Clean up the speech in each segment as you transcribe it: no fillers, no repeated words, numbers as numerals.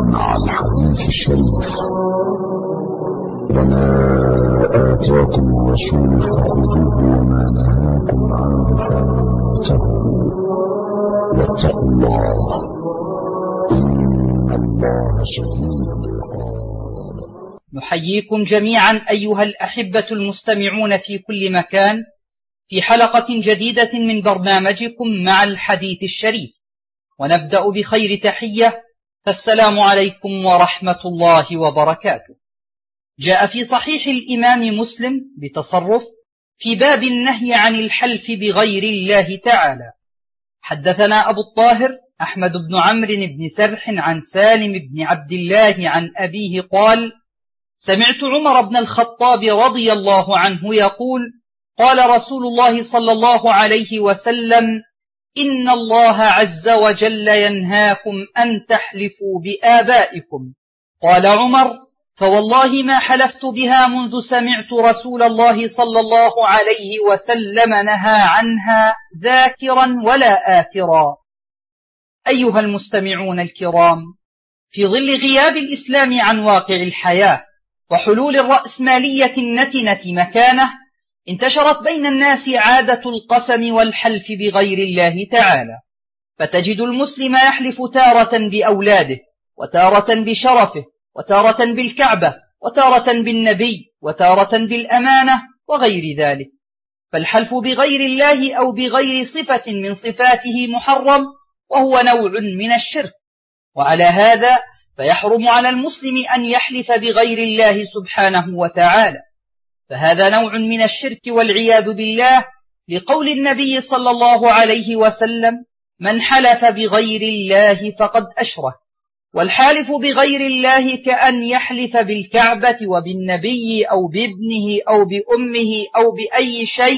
مع الحديث الشريف. وما آتاكم الرسول فخذوه وما نهاكم عنه فانتهوا واتقوا الله إن الله شديد العقاب. نحييكم جميعا أيها الأحبة المستمعون في كل مكان في حلقة جديدة من برنامجكم مع الحديث الشريف، ونبدأ بخير تحية، فالسلام عليكم ورحمة الله وبركاته. جاء في صحيح الإمام مسلم بتصرف في باب النهي عن الحلف بغير الله تعالى. حدثنا أبو الطاهر أحمد بن عمرو بن سرح عن سالم بن عبد الله عن أبيه قال: سمعت عمر بن الخطاب رضي الله عنه يقول: قال رسول الله صلى الله عليه وسلم: إن الله عز وجل ينهاكم أن تحلفوا بآبائكم. قال عمر: فوالله ما حلفت بها منذ سمعت رسول الله صلى الله عليه وسلم نهى عنها ذاكرا ولا آثرا. أيها المستمعون الكرام، في ظل غياب الإسلام عن واقع الحياة وحلول الرأسمالية النتنة مكانه، انتشرت بين الناس عادة القسم والحلف بغير الله تعالى، فتجد المسلم يحلف تارة بأولاده، وتارة بشرفه، وتارة بالكعبة، وتارة بالنبي، وتارة بالأمانة وغير ذلك. فالحلف بغير الله أو بغير صفة من صفاته محرم، وهو نوع من الشرك، وعلى هذا فيحرم على المسلم أن يحلف بغير الله سبحانه وتعالى، فهذا نوع من الشرك والعياذ بالله، لقول النبي صلى الله عليه وسلم: من حلف بغير الله فقد أشرك. والحالف بغير الله كأن يحلف بالكعبة وبالنبي أو بابنه أو بأمه أو بأي شيء،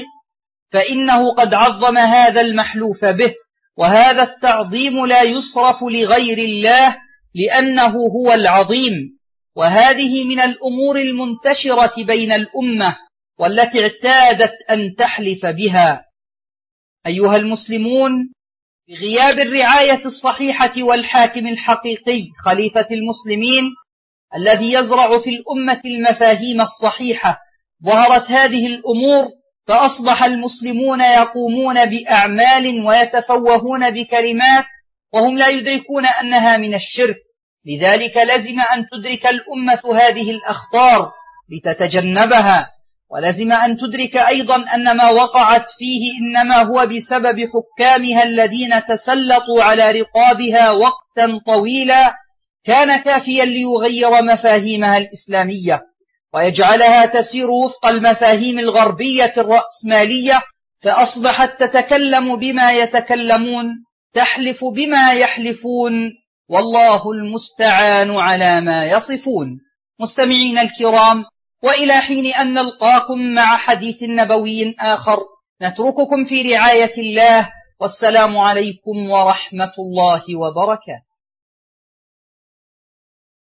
فإنه قد عظم هذا المحلوف به، وهذا التعظيم لا يصرف لغير الله لأنه هو العظيم. وهذه من الأمور المنتشرة بين الأمة والتي اعتادت أن تحلف بها. أيها المسلمون، بغياب الرعاية الصحيحة والحاكم الحقيقي خليفة المسلمين الذي يزرع في الأمة المفاهيم الصحيحة، ظهرت هذه الأمور، فأصبح المسلمون يقومون بأعمال ويتفوهون بكلمات وهم لا يدركون أنها من الشرك. لذلك لزم أن تدرك الأمة هذه الأخطار لتتجنبها، ولزم أن تدرك أيضا أن ما وقعت فيه إنما هو بسبب حكامها الذين تسلطوا على رقابها وقتا طويلا كان كافيا ليغير مفاهيمها الإسلامية ويجعلها تسير وفق المفاهيم الغربية الرأسمالية، فأصبحت تتكلم بما يتكلمون، تحلف بما يحلفون، والله المستعان على ما يصفون. مستمعين الكرام، وإلى حين أن نلقاكم مع حديث نبوي آخر، نترككم في رعاية الله، والسلام عليكم ورحمة الله وبركاته.